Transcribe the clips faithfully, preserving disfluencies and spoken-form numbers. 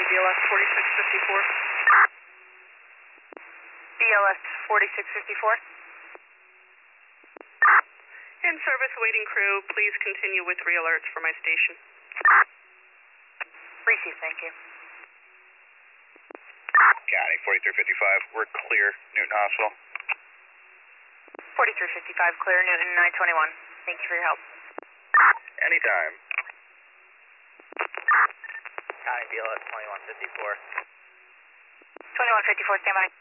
B L S forty-six fifty-four. B L S forty-six fifty-four. In service, waiting crew, please continue with re-alerts for my station. Received, thank you. County forty-three fifty-five, we're clear, Newton Hospital. forty-three fifty-five, clear, Newton nine twenty-one. Thank you for your help. Anytime. County B L S twenty-one fifty-four. twenty-one fifty-four, stand by.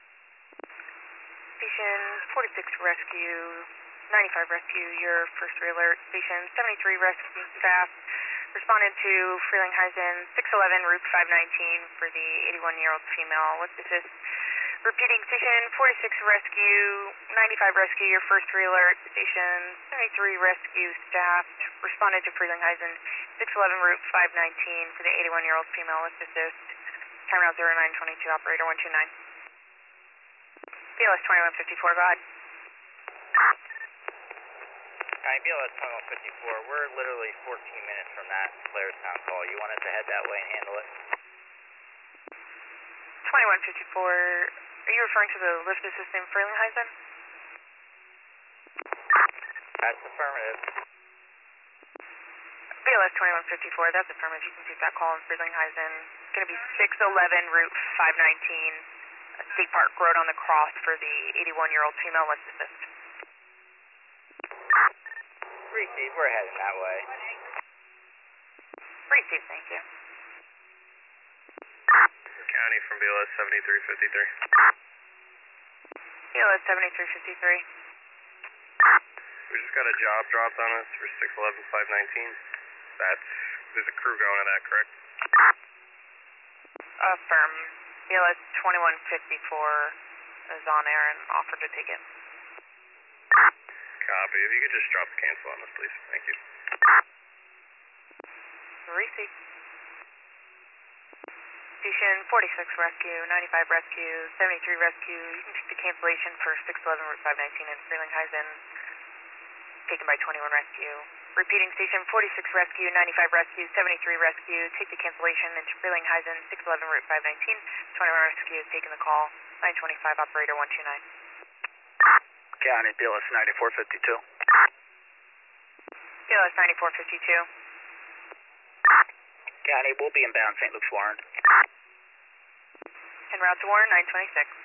Station forty-six rescue, ninety-five rescue, your first re-alert. Station seventy-three rescue staff responded to Frelinghuysen six eleven Route five nineteen for the eighty-one-year-old female. Let's assist. Repeating, station forty-six rescue, ninety-five rescue, your first re-alert. Station seventy-three rescue staff responded to Frelinghuysen six eleven Route five nineteen for the eighty-one-year-old female. Let's assist. Time route zero nine twenty-two, operator one two nine. B L S twenty-one fifty-four, go ahead. County B L S twenty-one fifty-four, we're literally fourteen minutes from that Blairstown call. You want us to head that way and handle it? twenty-one fifty-four, are you referring to the lift assistant Frelinghuysen? That's affirmative. B L S twenty-one fifty-four, that's affirmative. You can take that call in Frelinghuysen. It's going to be six eleven Route five nineteen, State Park Road on the cross for the eighty-one-year-old female. Let's assist. Receive, we're heading that way. Receive, thank you. County from B L S seventy-three fifty-three. B L S seventy-three fifty-three. We just got a job dropped on us for six eleven five nineteen. That's, there's a crew going to that, correct? Affirm. B L S twenty-one fifty-four is on air and offered to take it. Copy. If you could just drop the cancel on us, please. Thank you. Receive. Station forty-six rescue, ninety-five rescue, seventy-three rescue. You can take the cancellation for six eleven Route five nineteen in Frelinghuysen, taken by twenty-one rescue. Repeating, station forty-six rescue, ninety-five rescue, seventy-three rescue. Take the cancellation into Frelinghuysen, six eleven Route five nineteen. twenty-one rescue is taking the call. nine twenty-five, operator one two nine. County B L S ninety-four fifty-two. B L S ninety-four fifty-two. County, we'll be inbound Saint Luke's Warren. En route to Warren, nine twenty-six.